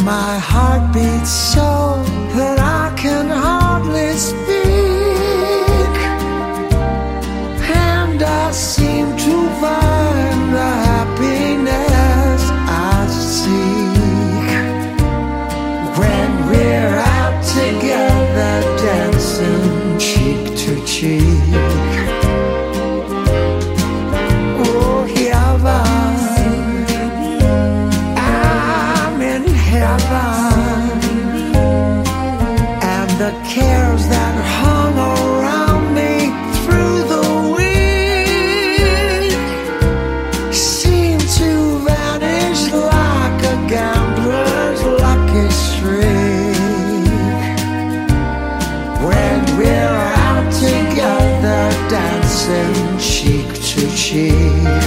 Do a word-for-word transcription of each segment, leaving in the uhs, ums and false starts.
my heart beats so that I can hardly speak, and I seem to find the happiness I seek when we're out together, dancing cheek to cheek. Oh, heaven, I'm in heaven, and the cares that hung around me through the week seem to vanish like a gambler's lucky streak when we're out together, dancing cheek to cheek.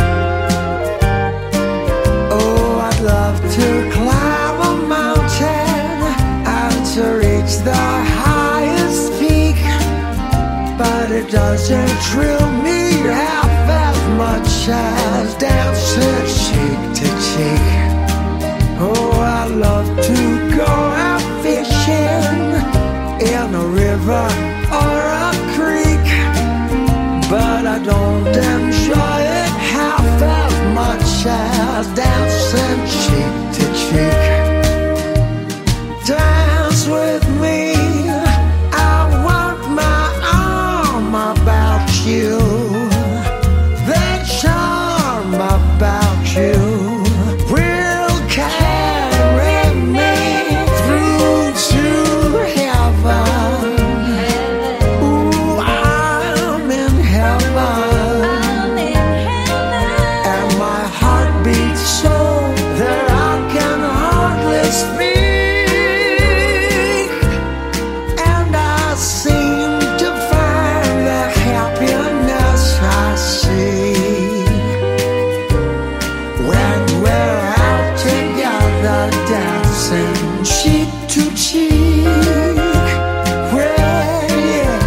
Oh, I'd love to climb a mountain and to reach the highest peak, but it doesn't thrill me half as much as dancing cheek to cheek. Oh, I'd love to go out fishing in a river or a creek, but I don't enjoy it half as much as dancing cheek to cheek. Dance with me, I want my arm about you, the charm about you will carry me through to heaven. Ooh, I'm in heaven, and my heart beats so that I can hardly speak, and I seem to find the happiness I see when we're out together, dancing cheek to cheek. Well, yeah.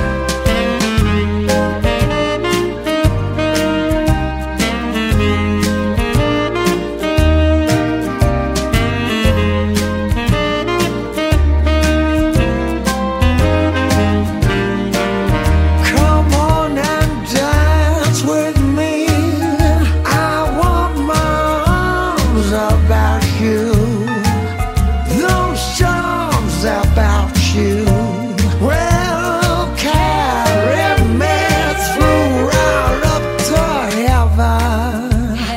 Come on and dance with me. I want my arms about you, those charms about you will carry me through right up to heaven.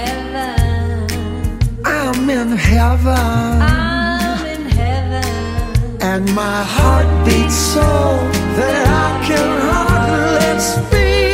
I'm in heaven, I'm in heaven. and my heart beats so that I can hardly speak.